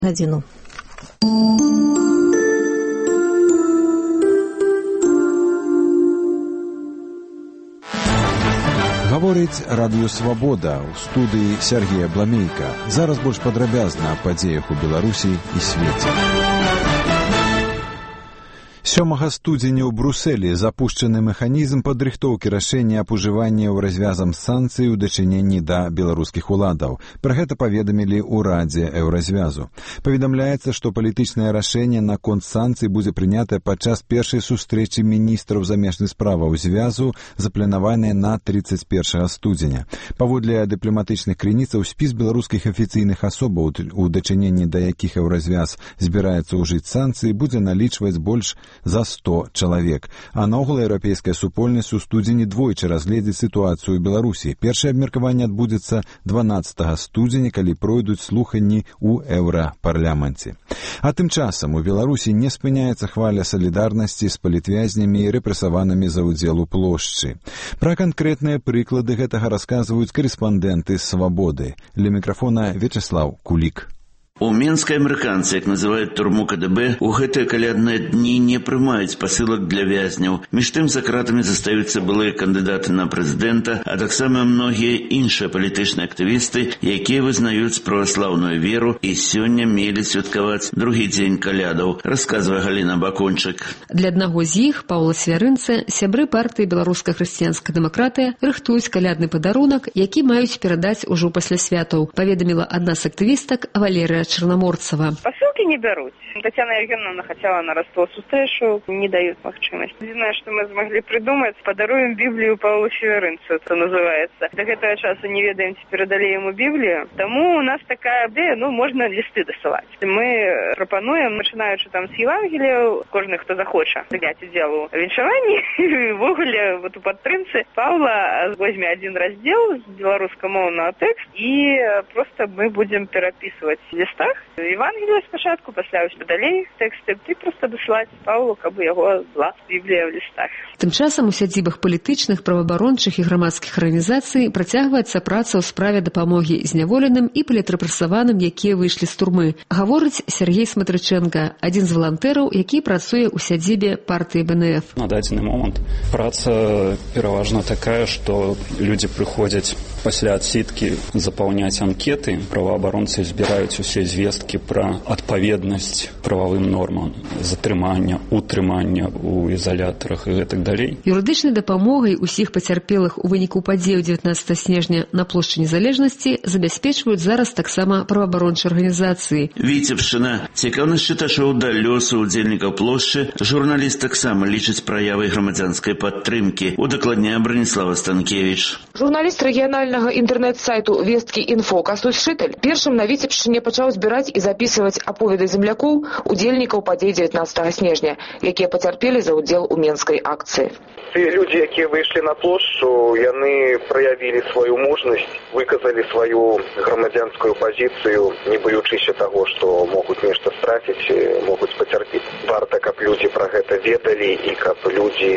гадзіну. Гаворыць Радыё Свабода, у студыі Сергея Бламейка. Зараз больш падрабязна аб падзеях у Беларусі і свеце. 7 студзеня ў Брусэлі запушчаны механізм падрыхтоўкі рашэння аб ужыванні ў развязам санкцый у дачыненні да беларускіх уладаў. Пра гэта паведамілі ў Радзе Еўразвязу. Паведамляецца, што палітычнае рашэнне наконт санкцый будзе прынятае падчас першай сустрэчы міністраў замежных справаў звязу, запланаванай на 31 студзеня. Паводле дыпламатычных крыніцаў, спіс беларускіх афіцыйных асобаў, у дачыненні да якіх Еўразвяз збіраецца ўжыць санкцыі, будзе налічваць больш за 100 чалавек. А наогул еўрапейская супольнасць у студзені двойчы разгледзіць сітуацыю ў Беларусі. Першае абмеркаванне адбудзецца 12 студзеня, калі пройдуць слуханні ў еўрапарламенце. А тым часам у Беларусі не спыняецца хваля салідарнасці з палітвязнямі і рэпрэсаванымі за ўдзел у плошчы. Пра канкрэтныя прыклады гэтага расказваюць карэспандэнты «Свабоды». Ля мікрафона Вячеслав Кулик. У Менскай амерыканцы, як называюць турму КДБ, у гэтыя калядныя дні не прымаюць пасылак для вязняў. Між тым за кратамі застаюцца былыя кандыдаты на прэзідэнта, а таксама многія іншыя палітычныя актывісты, якія вызнаюць праваслаўную веру і сёння мелі святкаваць другі дзень калядаў, расказвае Галіна Бакончык. Для аднаго з іх, Паўла Свярынца, сябры партыі «Беларуска-хрысціянская дэмакратыя» рыхтуюць калядны падарунак, які маюць перадаць ужо пасля святаў, паведаміла адна з актывістак Валерыя Черноморцева. Посылки не берут. Татьяна Евгеньевна хотела на Ростов встречу, не дают махчимость. Единственное, что мы смогли придумать, подаруем Библию Павлу Свярынцу, это называется. До этого часа не ведаем, передали ему Библию. Тому у нас такая идея, можно листы досылать. Мы пропонуем, начинаючи там с Евангелия, кожный, кто захочет, взять удел у віншаванні, и в уголе, вот у подпринцы Павла возьми один раздел с белорусскомовного текста, и просто мы будем переписывать листы Евангелие спочатку, пасля далей тэксты, ты просто дасылаць Павлу, каб яго была Біблія ў лістах. Тым часам у сядзібах палітычных, праваабарончых і грамадскіх арганізацый працягваецца праца ў справе дапамогі зняволеным і палітрэпрэсаваным, якія выйшлі з турмы. Гаворыць Сергей Смотрыченко, адзін з валантэраў, які працуе ў сядзібе партыі БНФ. На дадзены момант праца пераважна такая, што людзі прыходзяць пасля адсідкі запаўняць анкеты, праваабаронцы збіраюць усе звесткі пра адпаведнасць прававым нормам затрымання, утрымання ў ізалятарах і гэтак далей. Юрыдычнай дапамогай усіх пацярпелых у выніку падзеяў 19 снежня на плошчы Незалежнасці забяспечваюць зараз таксама праваабарончыя арганізацыі. Віцебшчына. Цікаўнасць чытачоў да лёсу удзельнікаў плошчы журналіст таксама лічыць праявай грамадзянскай падтрымкі. Удакладняе Браніслава Станкевіч. Журналіст рэгіянальнага інтэрнэт-сайту «Весткі.Інфо» Кастусь Шыталь першым на Віцебшчыне пачаў збіраць і запісваць аповеды землякоў, удзельнікаў падзей 19 снежня, якія пацярпелі за ўдзел у Менскай акцыі. Ті людзі, якія выйшлі на плошчу, яны праявілі сваю мужнасць, выказалі сваю грамадзянскую пазіцыю, не баючыся таго, што могуць нешта страціць, могуць пацярпіць. Варта, каб людзі пра гэта ведалі і каб людзі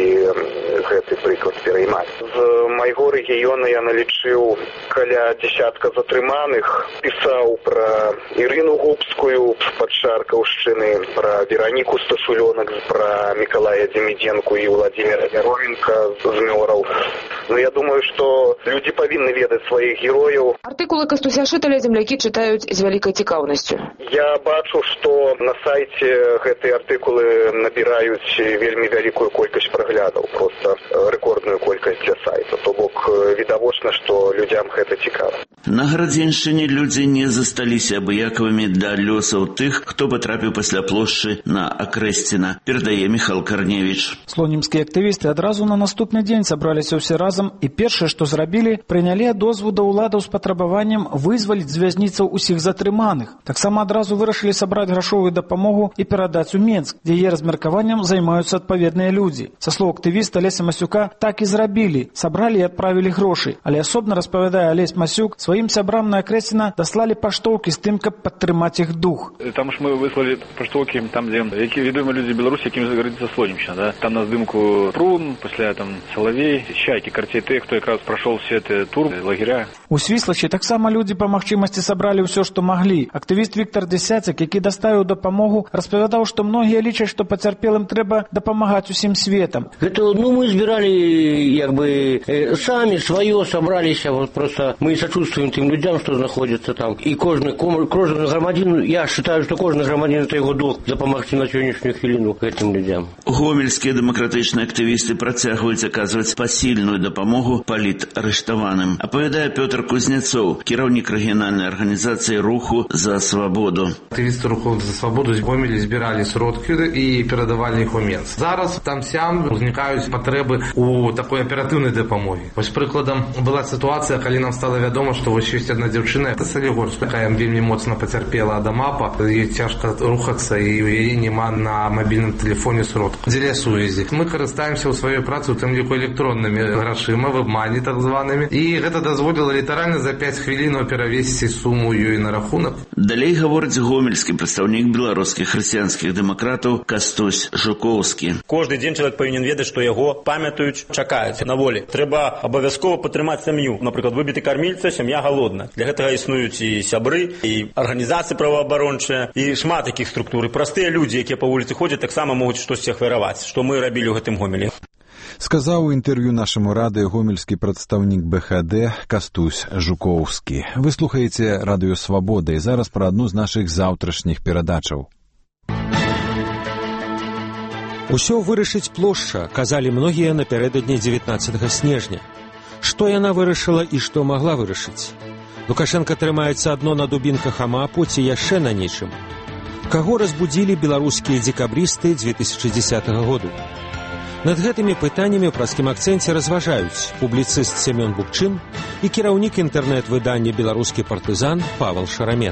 гэты прыклад пераймалі. З майго рэгіёна я налічыў каля дзесятка затрыманых, пісаў пра Ірыну Губскую з-пад Шаркаўшчыны, пра Вераніку Сташулёнак, пра Мікалая Демідзенку і Владзіміра Яровенка з Мёраў. Я думаю, што людзі павінны ведаць сваіх герояў. Артыкулы Кастуся Шыталя землякі чытаюць з вялікай цікаўнасцю. Я бачу, што на сайце гэтыя артыкулы набіраюць вельмі вялікую колькасць праглядаў, проста рэкордную колькасць для сайта. То бок відавочна, што людзям гэта цікава. На Гарадзеншчыне людзі не засталіся абыякавымі для лёсаў тых, хто патрапіў пасля плошчы на Акрэсціна, перадае Міхал Карневіч. Слонімскія актывісты адразу на наступны дзень сабраліся ўсе разам і першае, што зрабілі, прынялі дозву да ўладаў з патрабаваннем вызваліць з вязніцаў усіх затрыманых. Таксама адразу вырашылі сабраць грашовую дапамогу і перадаць у Менск, дзе яе размеркаваннем займаюцца адпаведныя людзі. Са слоў актывіста Алеся Масюка, так і зрабілі, сабралі і адправілі грошы. Але асобна распавядае Алесь Масюк, сваім сябрам на Акрэсціна даслалі паштоўкі з тым, каб падтрымаць іх дух. Там ж мы выслали паштоўкі, там, дзе відомыя людзі Беларусі, якім загородзіцца Слонімшчына, да? Там на здымку Прун, пасля там Салавей, Чайкі, карцей тых, хто якраз прайшоў все эти туры, лагеря. У Свіслачы таксама людзі па магчымасці сабралі ўсё, што маглі. Актывіст Віктор Десяцяк, які даставіў дапамогу, распавядаў, што многія лічаць, што пацярпелым трэба дапамагаць усім светам. Это, мы збіралі, самі сваё сабраліся, просто мы сочувствуем тым людзям, што знаходзяцца там. І кожны грамадзін, я считаю, што кожны грамадзін это яго долг дапамагчы на сённяшнюю хвіліну гэтым людзям. Гомельскія дэмакратычныя актывісты працягваюць аказваць пасільную дапамогу палітарыштаваным. Апавядае Пётр Кузнецоў, кіраўнік рэгіянальнай арганізацыі «Руху за свабоду». Актывісты «Руху за свабоду» з Гомелі збіралі сродкі і перадавалі іх у Менск. Зараз там-сям узнікаюць патрэбы у такой аператыўнай дапамогі. Вось прыкладам была сітуацыя, калі нам стала вядома, што вось ёсць адна дзяўчына з Салігорска, якая вельмі моцна пацярпела ад АМАПа, ёй цяжка рухацца і у яе няма на мабільным тэлефоне сродкаў дзеля сувязі. Мы карыстаемся ў сваёй працы у тым ліку электроннымі грашыма, вебмані так званымі, і гэта дазволіла літаральна за 5 хвілінаў перавесці суму ёй на рахунак. Далей гаворыць гомельскі прадстаўнік беларускіх хрысціянскіх дэмакратаў Кастусь Жукоўскі. Кожны дзень чалавек павінен ведаць, што яго памятаюць, чакаюць на волі. Трэба абавязкова падтрымаць сям'ю. Напрыклад, выбіты кармільца, сям'я галодна. Для гэтага існуюць і сябры, і арганізацыі праваабарончыя, і шмат такіх структур. Простыя людзі, якія па вуліцы ходзяць, таксама могуць штосьці ахвяраваць, што мы рабілі ў гэтым Гомелі. Сказаў у інтэрв'ю нашаму радыё гомельскі прадстаўнік БХД Кастусь Жукоўскі. Вы слухаеце радыё «Свабода» і зараз пра адну з нашых заўтрашніх перадачаў. Усё вырашыць плошча, казалі многія напярэдадні 19 снежня. Што яна вырашыла і што магла вырашыць? Лукашенка трымаецца адно на дубінках АМАПу ці яшчэ на нечым? Каго разбудзілі беларускія дзекабрысты 2010 году? Над гэтымі пытаннямі ў праскім акцэнце разважаюць публіцыст Семён Букчын і кіраўнік інтэрнэт-выдання «Беларускі партызан» Павел Шарамет.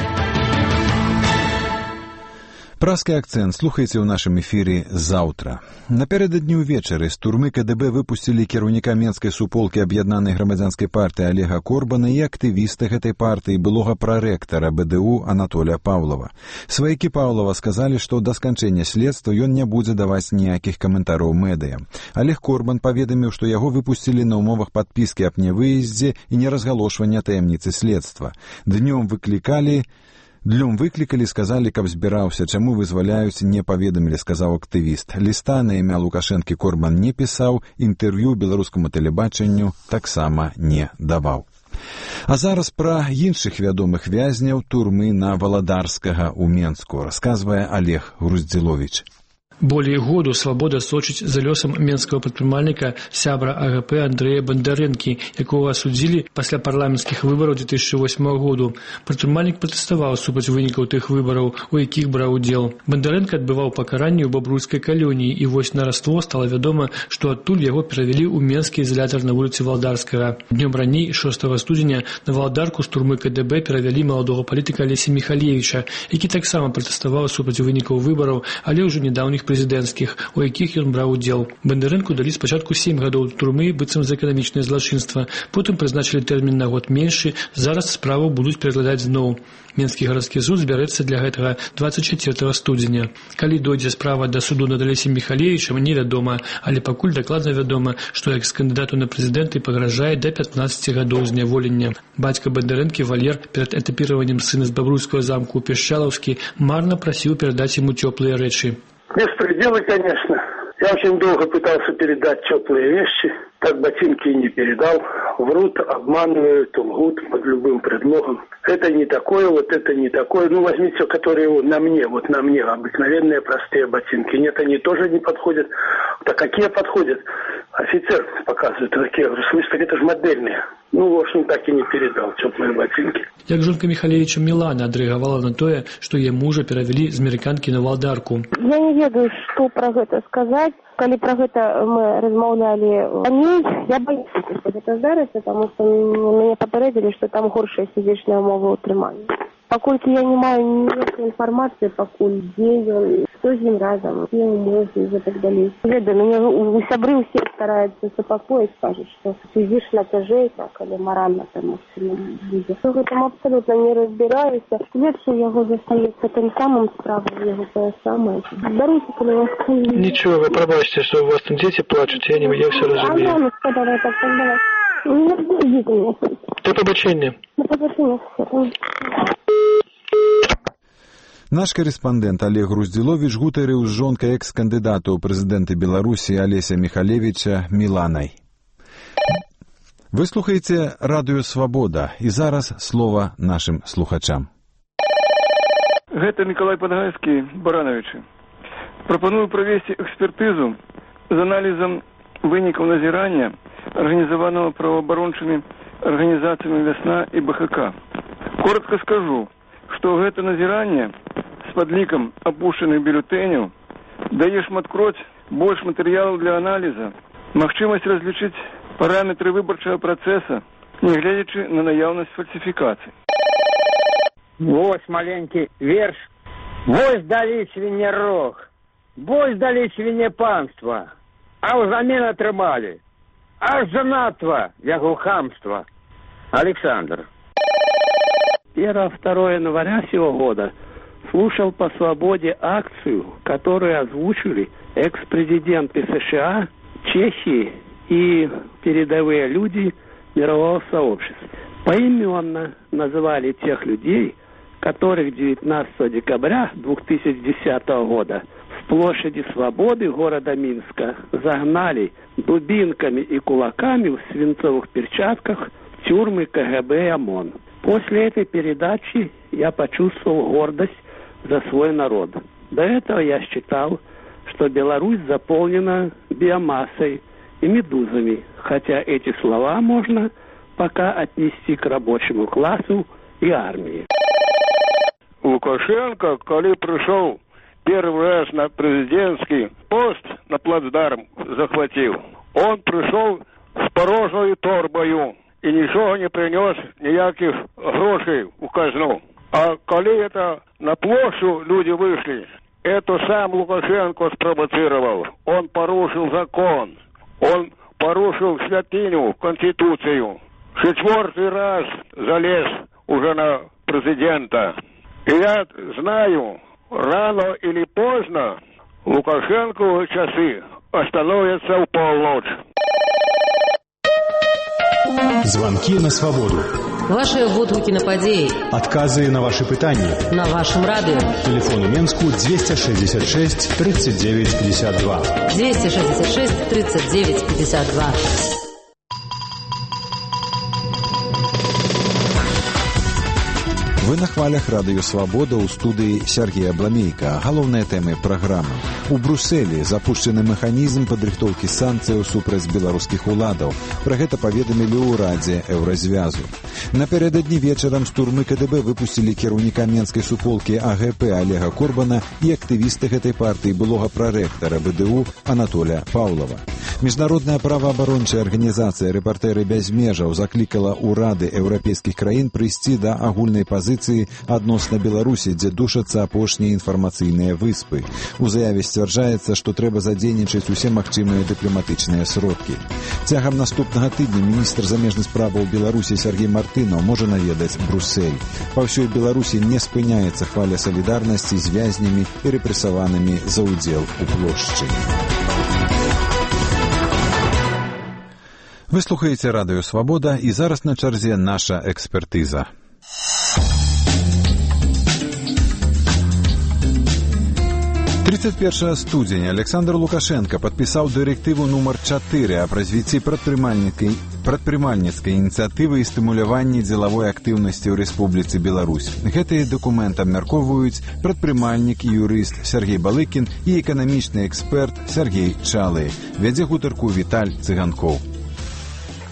Праскі акцэнт слухайце ў нашым эфіры заўтра. Напярэдадні ўвечары з турмы КДБ выпусцілі кіраўніка менскай суполкі аб'яднанай грамадзянскай партыі Олега Корбана і актывіста гэтай партыі былога прарэктара БДУ Анатолія Паўлова. Сваякі Паўлова сказалі, што да сканчэння следства ён не будзе даваць ніякіх каментараў медыя. Олег Корбан паведаміў, што яго выпусцілі на ўмовах падпіскі аб нявыездзе і неразгалошвання таямніцы следства. Днём выклікалі, сказалі, каб збіраўся, чаму вызваляюць, не паведамілі, сказаў актывіст. Ліста на імя Лукашэнкі Корбан не пісаў, інтэрв'ю беларускаму тэлебачанню таксама не даваў. А зараз пра іншых вядомых вязняў турмы на Валадарскага ў Менску, расказвае Олег Груздзіловіч. Более году «Свобода» сочыць за лёсам менскага прадпрымальніка сябра АГП Андрэя Бандарэнкі, якога асудзілі пасля парламенцкіх выбараў 2008 году. Прадпрымальнік пратэставаў супраць вынікаў тых выбараў, у якіх браў удзел. Бандарэнка адбываў пакаранне ў бабруйскай калоніі, і вось на раство стала вядома, што адтуль яго перавялі ў менскі ізалятар на вуліцы Валадарскага. Днём раней, 6 студзеня, на Валадарку з турмы КДБ перавялі маладога палітыка Алеся Міхалевіча, які таксама пратэставаў супраць вынікаў выбараў, але ўжо недаўніх прэзідэнцкіх, у якіх ён браў удзел. Бандарэнку далі спачатку 7 гадоў турмы быццам за эканамічнае злачынства, потым прызначылі тэрмін на год меншы, зараз справу будуць перакладаць зноў. Менскі гарадскі суд збярэцца для гэтага 24 студзеня. Калі дойдзе справа да суду над Алесем Міхалевічам, невядома, але пакуль дакладна вядома, што экс-кандыдату на прэзідэнты пагражае да 15 гадоў зняволення. Бацька Бандарэнкі Валер перад этапіраваннем сына з бабруйскага замку ў Пешчалаўскі марна прасіў перадаць яму цёплыя рэчы. Беспределы, конечно. Я очень долго пытался передать теплые вещи, так ботинки и не передал. Врут, обманывают, лгут под любым предлогом. Это не такое, вот это не такое. Ну, возьмите, которые на мне, обыкновенные простые ботинки. Нет, они тоже не подходят. Так какие подходят? Офицер показывает такие. В смысле, это же модельные. Ну, в общем, так и не передал теплые ботинки. Як жонка Міхалевіча Мілана адрэагавала на тое, што яе мужа перавялі з амерыканкі на Валадарку. Я не ведаю, што пра гэта сказаць. Калі пра гэта мы размаўлялі раней, я боюся, што гэта здарыцца, таму што мяне папярэдзілі, што там горшыя фізічныя ўмовы ўтрымання. Покольки я не маю никакой информации, покуль где он, что с ним разом, где он может и так далее. Веда, меня у сябры все стараются супокоить, скажут, что физично тяжей, так, или морально там максимум будет. Я в этом абсолютно не разбираюсь. Легче его застається тим самим справою, його те саме. Даруйте, коли вас скажу. Ничего, вы пробачьте, что у вас там дети плачут, я все разумею. А ну, давай так, давай. Не ждите меня. До побачення. До побачення. Наш корэспандэнт Олег Груздзіловіч гутарыў з жонкай экс-кандыдата ў прэзідэнты Беларусі Алеся Михалевіча Міланай. Вы слухаеце радыё «Свабода», і зараз слова нашым слухачам. Гэта Мікалай Падгайскі, Барановичы. Прапаную правесці экспертызу з аналізам вынікаў назірання, арганізаванага праваабарончымі арганізацыямі «Вясна» і БХК. Коротко скажу, што гэта назіранне з падлікам апушчаных бюлетэняў дае шматкроць больш матэрыялаў для аналіза, магчымасць разлічыць параметры выбарчага працэса, не гледзячы на наяўнасць фальсіфікацый. Вось маленькі верш. Вось далі свінярог, вось далі свінепанства, а ўзамен атрымалі аж занадта яго хамства. Александр. 1-2 января сего года слушал по «Свободе» акцию, которую озвучили экс-президенты США, Чехии и передовые люди мирового сообщества. Поименно называли тех людей, которых 19 декабря 2010 года с площади Свободы города Минска загнали дубинками и кулаками в свинцовых перчатках в тюрьмы КГБ и ОМОН. После этой передачи я почувствовал гордость за свой народ. До этого я считал, что Беларусь заполнена биомассой и медузами, хотя эти слова можно пока отнести к рабочему классу и армии. Лукашенко, когда пришел первый раз на президентский пост, на плацдарм захватил, он пришел с порожною торбою и ничего не принес, никаких грошей в казну. А когда это на площадь люди вышли, это сам Лукашенко спровоцировал. Он порушил закон, он порушил святыню, Конституцию. 4-й раз залез уже на президента. И я знаю, рано или поздно Лукашенко часы остановятся в полночь. Звонки на свободу. Ваши водгукі на падзеі. Адказы на ваши пытанні. На вашым радыё. Телефон у Менску 266 39 52. 266 39 52. Вы на хвалях радыё «Свабода» ў студыі Сергея Бламейка. Галоўныя тэмы праграмы. У Брусэлі запушчаны механізм падрыхтоўкі санкцыяў супраць беларускіх уладаў. Пра гэта паведамілі ў Радзе Еўразвязу. Напярэдадні вечарам з турмы КДБ выпусцілі кіраўніка менскай суполкі АГП Олега Корбана і актывісты гэтай партыі былога прарэктара БДУ Анатолія Паўлова. Міжнародная праваабарончая арганізацыя «Рэпартэры без межаў» заклікала ўрады еўрапейскіх краін прыйсці да агульнай пазіцыі адносна Беларусі, дзе душацца апошнія інфармацыйныя выспы. У заяве сцвярджаецца, што трэба задзейнічаць усе магчымыя дыпламатычныя сродкі. Цягам наступнага тыдня міністр замежных справаў Беларусі Сергей Мартынаў можа наведаць Брусэль. Па ўсёй Беларусі не спыняецца хваля салідарнасці з вязнямі і рэпрэсаванымі за ўдзел у плошчы. Вы слухаеце радыё «Свабода» і зараз на чарзе наша экспертыза. «31 студзеня Александр Лукашенко падпісаў дырэктыву нумар 4 аб развіцці прадпрымальніцкай ініцыятывы і стымуляванні дзелавой актыўнасці ў Рэспубліцы Беларусь. Гэты дакумент абмяркоўваюць прадпрымальнік і юрыст Сергей Балыкін і эканамічны эксперт Сергей Чалы. Вядзе гутарку Віталь Цыганкоў.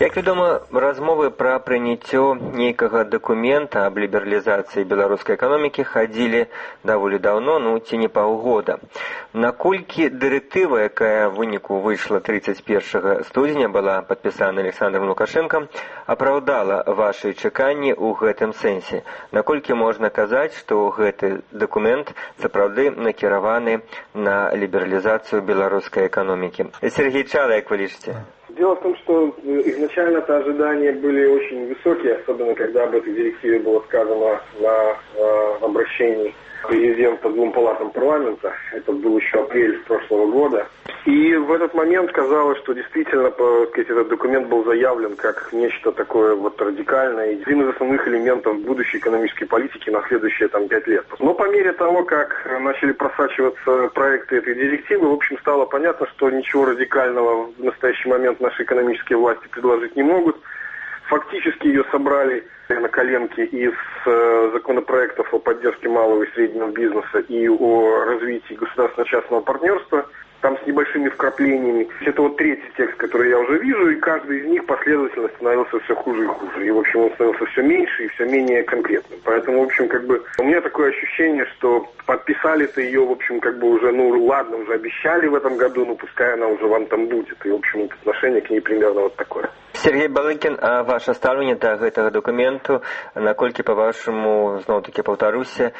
Як вядома, размовы пра прыняццё нейкага дакумента аб лібералізацыі беларускай эканомікі хадзілі даволі даўно, ці не паўгода. Наколькі дырэктыва, якая ў выніку выйшла 31 студзеня, была падпісана Александром Лукашенком, апраўдала вашы чаканні ў гэтым сэнсе? Наколькі можна казаць, што гэты дакумент сапраўды накіраваны на либерализацию белорусской экономики? Сергей Чала, как вы лишите? Дело в том, что изначально-то ожидания были очень высокие, особенно когда об этой директиве было сказано на обращении президента двум палатам парламента. Это был еще апрель прошлого года. И в этот момент казалось, что действительно этот документ был заявлен как нечто такое радикальное, один из основных элементов будущей экономической политики на следующие 5 лет. Но по мере того, как начали просачиваться проекты этой директивы, в общем, стало понятно, что ничего радикального в настоящий момент наши экономические власти предложить не могут. Фактически ее собрали на коленке из законопроектов о поддержке малого и среднего бизнеса и о развитии государственно-частного партнерства, там с небольшими вкраплениями. Это третий текст, который я уже вижу, и каждый из них последовательно становился все хуже и хуже. И, в общем, он становился все меньше и все менее конкретным. Поэтому, в общем, у меня такое ощущение, что подписали-то ее, в общем, уже, ладно, уже обещали в этом году, пускай она уже вам там будет. И, в общем, отношение к ней примерно такое. Сергей Балыкин, а ваше ставленне да гэтага документу, наколькі, па-вашаму, зноў-такі паўтаруся,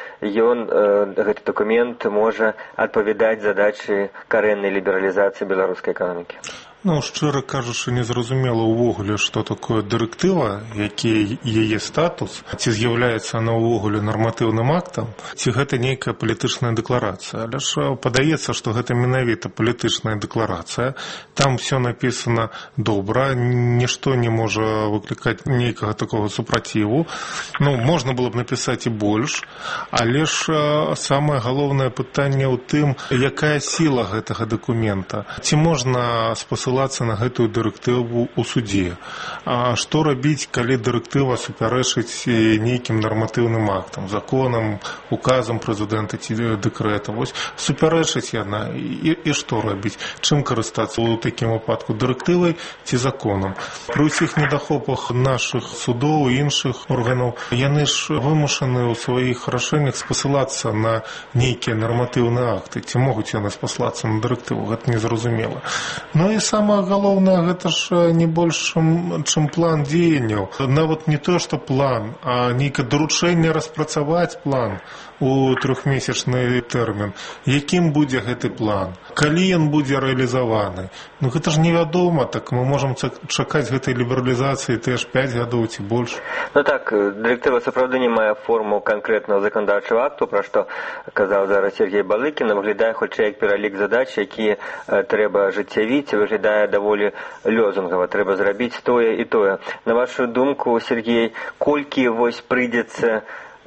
гэты документ можа адпавядаць задачы карэннай лібералізацыі беларускай эканомікі? Шчыра кажучы, незразумела ўвогуле, што такое дырэктыва, які яе статус, ці з'яўляецца она ўвогуле нарматыўным актам, ці гэта нейкая палітычная дэкларацыя. Але ж падаецца, што гэта менавіта палітычная дэкларацыя. Там все напісана добра, нішто не можа выклікаць нейкага такога супраціву. Можна было б напісаць і больш, але ж самае галоўнае пытанне ў тым, якая сіла гэтага дакумента. Ці можна спасылацца на гэтую дырэктыву ў судзе. А што рабіць, калі дырэктыва супярэчыць нейкім нарматыўным актам, законам, указам прэзідэнта ці дэкрэтам? Супярэчыць яна, і што рабіць? Чым карыстацца ў такім выпадку, дырэктывай ці законам? Пры ўсіх недахопах нашых судоў і іншых органаў, яны ж вымушаны ў сваіх рашэннях спасылацца на нейкія нарматыўныя акты. Ці могуць яны спасылацца на дырэктыву? Гэта незразумела. І самае галоўнае, гэта ж не больш, чым план дзеянняў. Нават не то, што план, а нейкае даручэнне распрацаваць план у 3-месячны тэрмін. Якім будзе гэты план? Калі ён будзе рэалізаваны? Гэта ж невядома, так мы можам чакаць гэтай лібералізацыі теж 5 гадоў ці больш. Так, дырэктыва сапраўды не мае форму канкрэтнага заканадаўчага акту, пра што казаў зараз Сергей Балыкін, выглядае хутчэй як пералік задач, якія трэба ажыццявіць, выглядае даволі лёзунгава, трэба зрабіць тое і тое. На вашу думку, Сергей, колькі прыйдзецца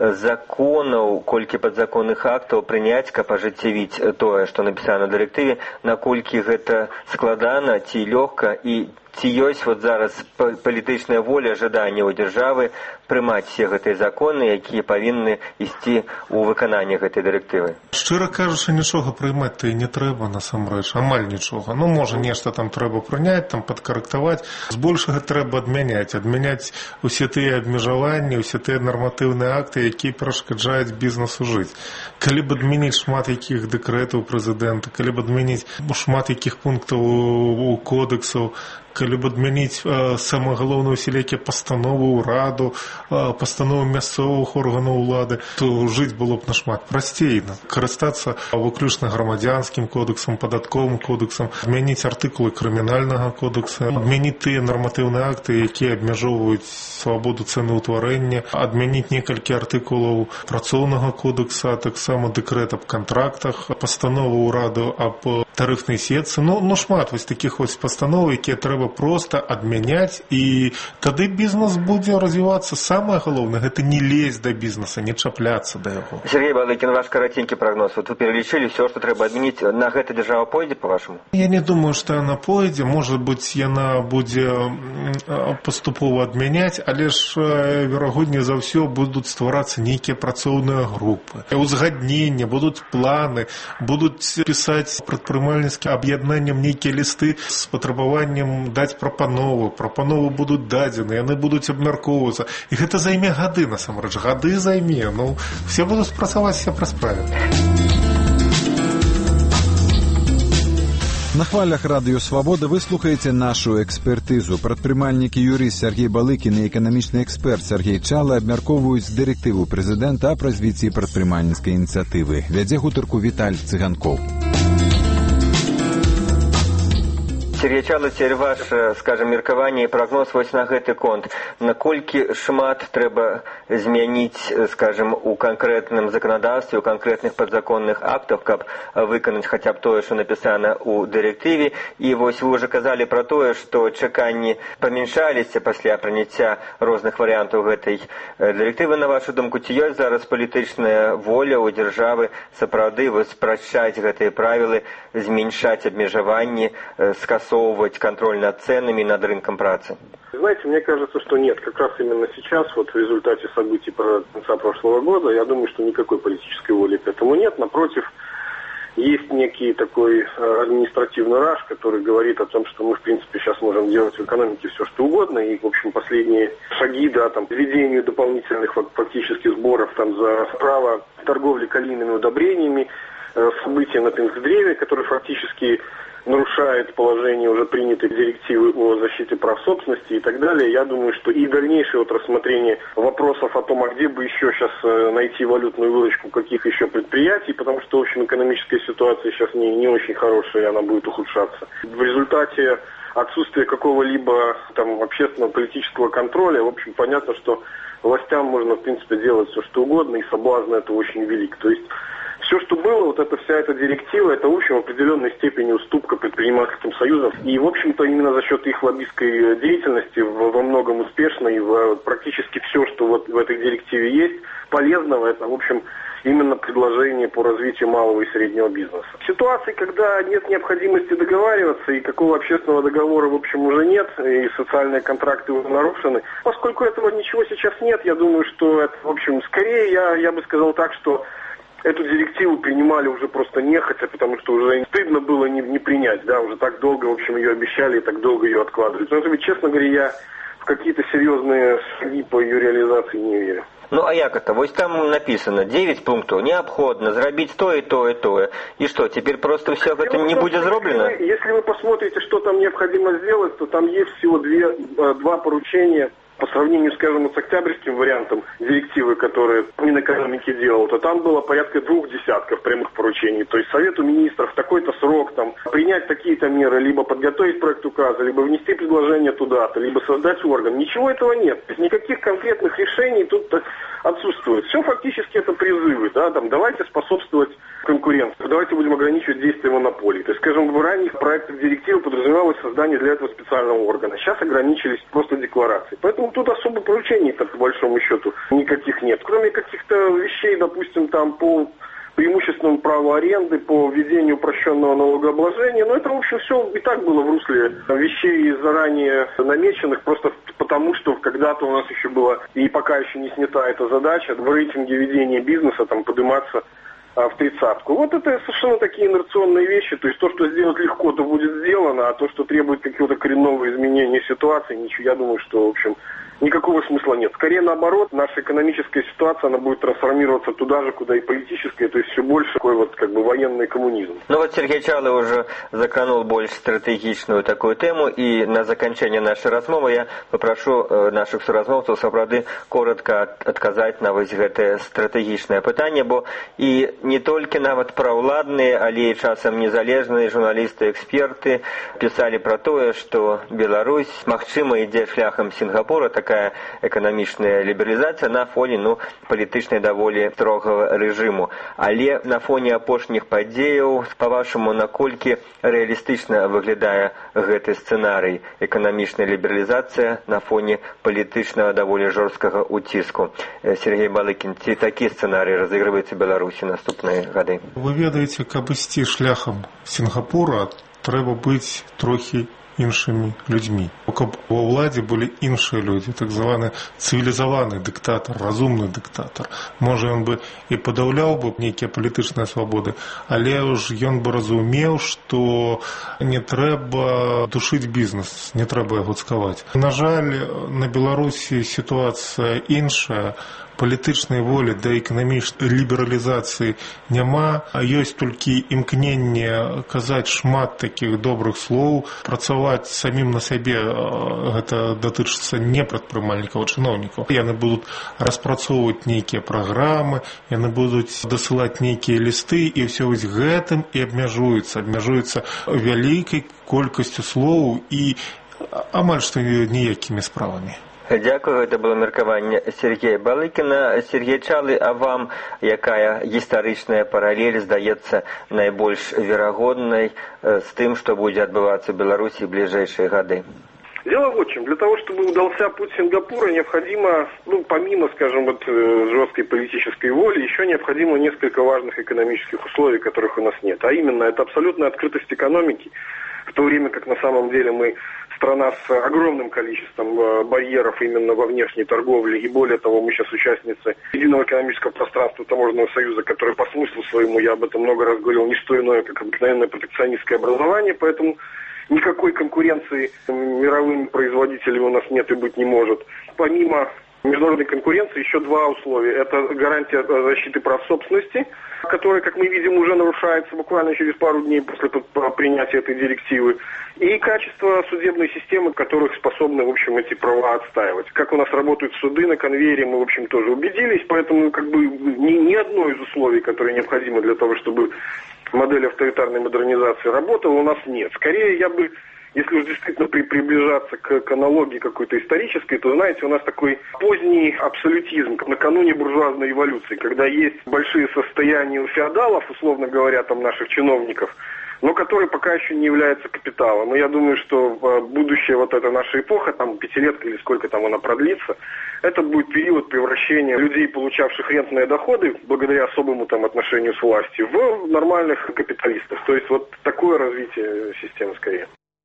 законаў, колькі падзаконных актаў прыняць, каб ажыццявіць тое, што напісана на дырэктыве, наколькі гэта складана ці лёгка, і ці ёсць зараз палітычная воля, жаданне ў дзяржавы прымаць все гэтыя законы, якія павінны ісці ў выкананне гэтай дырэктывы? Шчыра кажучы, нічога прымаць-то і не трэба насамрэч, амаль нічога. Можа, нешта там трэба прыняць, там падкарэктаваць. Збольшага трэба адмяняць усе тыя абмежаванні, усе тыя нарматыўныя акты, якія перашкаджаюць бізнесу жыць. Калі б адмяніць шмат якіх дэкрэтаў прэзідэнта, калі б адмяніць шмат якіх пунктаў у кодексаў, калі б адмяніць самае галоўнае усялякія пастановы ўраду, пастановы мясцовых органаў улады, то жыць было б нашмат прасцей. Карыстацца выключна грамадзянскім кодексам, падатковым кодексам, адмяніць артыкулы крымінальнага кодекса, адмяніць тыя нарматыўныя акты, якія абмяжоўваюць свабоду цэнаўтварэння, адмяніць некалькі артыкулаў працоўнага кодекса, таксама дэкрэт аб кантрактах, пастанову ўраду аб тарыфнай сетцы. Шмат такіх пастаноў, якія трэба проста адмяняць, і тады бізнес будзе развівацца. Самае галоўнае, гэта не лезть да бізнеса, не чапляцца да яго. Сергей Балыкін, ваш караценькі прагноз. Вы пералічылі все, што трэба адмяніць. На гэта дзяржава пойдзе, па-вашаму? Я не думаю, што яна пойдзе. Можа быць, яна будзе паступова адмяняць, але ж, верагодней за ўсё, будуць стварацца нейкія працоўныя групы. Узгаднення, будуць планы, будуць пісаць прадпрымальнікі прадпрымальніцкім аб'яднанням нейкія лісты з патрабаваннем даць прапановы будуць дадзены, яны будуць абмяркоўвацца, і гэта займе гады, насамрэч, гады займе, все будуць працаваць, все прасправяць. На хвалях радыё «Свабода» вы слухаеце нашу экспертызу. Прадпрымальнік і юрыст Сергей Балыкін і эканамічны эксперт Сергей Чалы абмяркоўваюць дырэктыву прэзідэнта аб развіцці прадпрымальніцкай ініцыятывы. Вядзе гутарку Віталь Цыганкоў. Сергей Чалы, цяпер ваш, скажем, меркаванне і прагноз вось на гэты конт. Наколькі шмат трэба змяніць, скажем, у канкрэтным заканадаўстве, у канкрэтных падзаконных актах, каб выканаць хаця б тое, што напісана ў дырэктыве. І вось вы ўжо казалі пра тое, што чаканні памяншаліся пасля прыняцця розных варыянтаў гэтай дырэктывы. На вашу думку, ці ёсць зараз палітычная воля ў дзяржавы сапраўды спрашчаць гэтыя правілы, зменшаць абмежаванні, скасовывать контроль над ценами, над рынком працы? Знаете, мне кажется, что нет. Как раз именно сейчас, вот в результате событий конца прошлого года, я думаю, что никакой политической воли к этому нет. Напротив, есть некий такой административный раш, который говорит о том, что мы, в принципе, сейчас можем делать в экономике все, что угодно. И, в общем, последние шаги, введению дополнительных фактически сборов за право торговли калийными удобрениями, события на Пинсдреве, которые фактически нарушает положение уже принятой директивы о защите прав собственности и так далее. Я думаю, что и дальнейшее рассмотрение вопросов о том, а где бы еще сейчас найти валютную выручку, каких еще предприятий, потому что, в общем, экономическая ситуация сейчас не очень хорошая, и она будет ухудшаться. В результате отсутствия какого-либо общественного политического контроля, в общем, понятно, что властям можно, в принципе, делать все, что угодно, и соблазн это очень велик. То есть все, что было, вся эта директива, это, в общем, в определенной степени уступка предпринимательским союзам. И, в общем-то, именно за счет их лоббистской деятельности во многом успешной, практически все, что в этой директиве есть, полезного, это, в общем, именно предложение по развитию малого и среднего бизнеса. В ситуации, когда нет необходимости договариваться, и какого общественного договора, в общем, уже нет, и социальные контракты уже нарушены, поскольку этого ничего сейчас нет, я думаю, что это, в общем, скорее, я бы сказал так, что эту директиву принимали уже просто нехотя, потому что уже стыдно было не принять, уже так долго, в общем, ее обещали и так долго ее откладывали. Потому что, честно говоря, я в какие-то серьезные шаги по ее реализации не верю. А як это? Вот там написано 9 пунктов, необходимо зробить то и то и то. И что, теперь просто все это не будет сделано? Если вы посмотрите, что там необходимо сделать, то там есть всего два поручения. По сравнению, скажем, с октябрьским вариантом директивы, которые Минэкономики делал, то там было порядка 2 десятков прямых поручений. То есть Совету министров в такой-то срок принять такие-то меры, либо подготовить проект указа, либо внести предложение туда-то, либо создать орган. Ничего этого нет. То есть никаких конкретных решений тут отсутствует. Все фактически это призывы. Давайте способствовать конкуренции, давайте будем ограничивать действия монополий. То есть, скажем, в ранних проектах директивы подразумевалось создание для этого специального органа. Сейчас ограничились просто декларацией. Поэтому тут особо поручений, по большому счету, никаких нет. Кроме каких-то вещей, допустим, по преимущественному праву аренды, по введению упрощенного налогообложения. Но это, в общем, все и так было в русле вещей заранее намеченных, просто потому что когда-то у нас еще была, и пока еще не снята эта задача, в рейтинге ведения бизнеса подниматься в 30-ку. Вот это совершенно такие инерционные вещи. То есть то, что сделать легко, то будет сделано, а то, что требует какого-то коренного изменения ситуации, ничего, я думаю, что, в общем, никакого смысла нет. Скорее наоборот, наша экономическая ситуация, она будет трансформироваться туда же, куда и политическая, то есть все больше такой военный коммунизм. Сергей Чалы уже закранул больше стратегичную такую тему, и на заканчэнне нашей размовы я попрошу наших суразмоўцаў сапраўды коротко отказать на гэтае стратегічнае пытанне, бо і не толькі нават праўладныя, але і часам незалежныя журналісты, эксперты писали про тое, что Беларусь, магчыма, ідзе шляхам Сінгапура, такая эканамічная лібералізацыя на фоне палітычнай даволі строгага рэжыму. Але на фоне апошніх падзеяў, па-вашаму, наколькі рэалістычна выглядае гэты сцэнарый, эканамічная лібералізацыя на фоне палітычнага даволі жорсткага уціску? Сергей Балыкін, ці такі сцэнарый разыгрываецца Беларусі наступныя гады? Вы ведаеце, каб ісці шляхам Сінгапура, трэба быць трохі іншымі людзьмі. каб ва ўладзе былі іншыя людзі, так званы цывілізаваны дыктатар, разумны дыктатар. Можа, ён бы і падаўляў бы нейкія палітычныя свабоды, але ж ён бы разумеў, што не трэба душыць бізнес, не трэба яго цкаваць. На жаль, на Беларусі сітуацыя іншая. Палітычнай волі да эканамічнай лібералізацыі няма, а ёсць толькі імкненне казаць шмат такіх добрых слоў, працаваць самім на сябе. Гэта датычыцца не прадпрымальнікаў, а чыноўнікаў. Яны будуць распрацоўваць нейкія праграмы, яны будуць дасылаць нейкія лісты, і ўсё вось гэтым і абмяжуецца вялікай колькасцю слоў і амаль што ніякімі справамі. Дякую, гэта было меркаванне Сергея Балыкіна. Сергей Чалы, а вам якая гістарычная паралель здаецца найбольш верагоднай з тым, што будзе адбывацца ў Беларусі ў бліжэйшыя гады? Дело в чем. Для того, чтобы удался путь Сингапура, необходимо, помимо, скажем, жесткой политической воли, еще необходимо несколько важных экономических условий, которых у нас нет. А именно, это абсолютная открытость экономики, в то время как на самом деле мы страна с огромным количеством барьеров именно во внешней торговле, и более того, мы сейчас участницы единого экономического пространства Таможенного союза, который по смыслу своему, я об этом много раз говорил, не что иное, как обыкновенное протекционистское образование, поэтому никакой конкуренции с мировыми производителями у нас нет и быть не может. Помимо международной конкуренции еще два условия. Это гарантия защиты прав собственности, которая, как мы видим, уже нарушается буквально через пару дней после принятия этой директивы, и качество судебной системы, которых способны, в общем, эти права отстаивать. Как у нас работают суды на конвейере, мы, в общем, тоже убедились, поэтому как бы ни одно из условий, которые необходимы для того, чтобы модель авторитарной модернизации работала, у нас нет. Скорее, я бы, если уж действительно приближаться к аналогии какой-то исторической, то, знаете, у нас такой поздний абсолютизм, накануне буржуазной эволюции, когда есть большие состояния у феодалов, условно говоря, там наших чиновников, но который пока еще не является капиталом. И я думаю, что будущее вот эта наша эпоха, там пятилетка или сколько там она продлится, это будет период превращения людей, получавших рентные доходы, благодаря особому там отношению с властью, в нормальных капиталистов. То есть вот такое развитие системы скорее.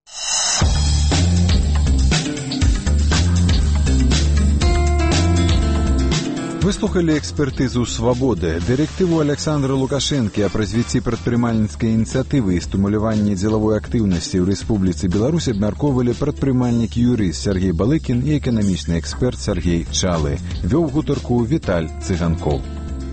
Выслухали экспертызу «Свабоды», дырэктыву Александра Лукашэнкі аб развіцці прадпрымальніцкай ініцыятывы і стымуляванні дзелавой актыўнасці ў Рэспубліцы Беларусь абмяркоўвалі прадпрымальнік-юрыст Сергей Балыкін і эканамічны эксперт Сергей Чалы. Вёў гутарку Віталь Цыганкоў.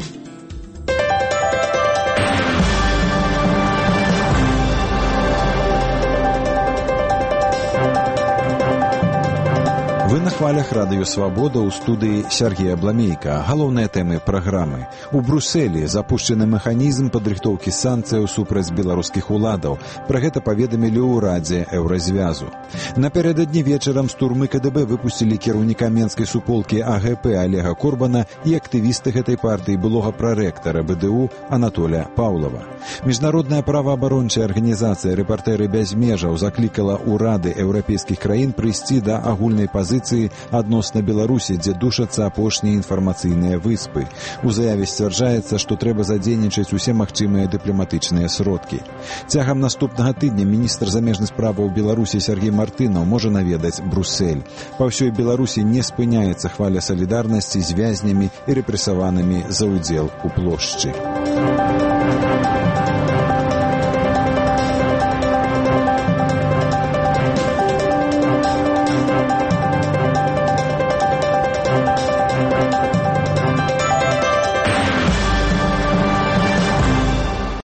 Вы на хвалях радыё «Свабода» ў студыі Сергея Бламейка. Галоўныя тэмы праграмы. У Брусэлі запушчаны механізм падрыхтоўкі санкцыяў супраць беларускіх уладаў. Пра гэта паведамілі ў Радзе Еўразвязу. Напярэдадні вечарам з турмы КДБ выпусцілі кіраўніка менскай суполкі АГП Олега Корбана і актывісты гэтай партыі былога прарэктара БДУ Анатоля Паўлава. Міжнародная праваабарончая арганізацыя «Рэпартэры без межаў» заклікала ўрады еўрапейскіх краін прыйсці да агульнай пазіцыі адносна Беларусі, дзе душацца апошнія інфармацыйныя выспы. У заяве сцвярджаецца, што трэба задзейнічаць усе магчымыя дыпламатычныя сродкі. Цягам наступнага тыдня міністр замежных справаў Беларусі Сергей Мартынаў можа наведаць Брусэль. Па ўсёй Беларусі не спыняецца хваля салідарнасці з вязнямі і рэпрэсаванымі за ўдзел у плошчы.